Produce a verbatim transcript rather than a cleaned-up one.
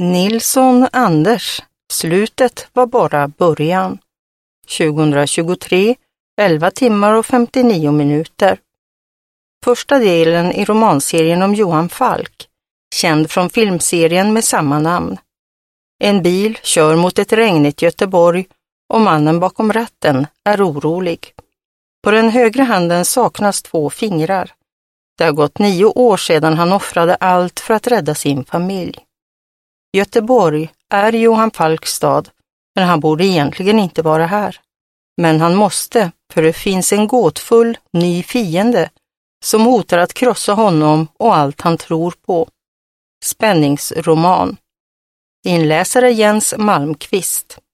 Nilsson, Anders. Slutet var bara början. tjugohundratjugotre, elva timmar och femtionio minuter. Första delen i romanserien om Johan Falk, känd från filmserien med samma namn. En bil kör mot ett regnigt Göteborg och mannen bakom ratten är orolig. På den högra handen saknas två fingrar. Det har gått nio år sedan han offrade allt för att rädda sin familj. Göteborg är Johan Falks stad, men han borde egentligen inte vara här. Men han måste, för det finns en gåtfull ny fiende som hotar att krossa honom och allt han tror på. Spänningsroman. Inläsare Jens Malmqvist.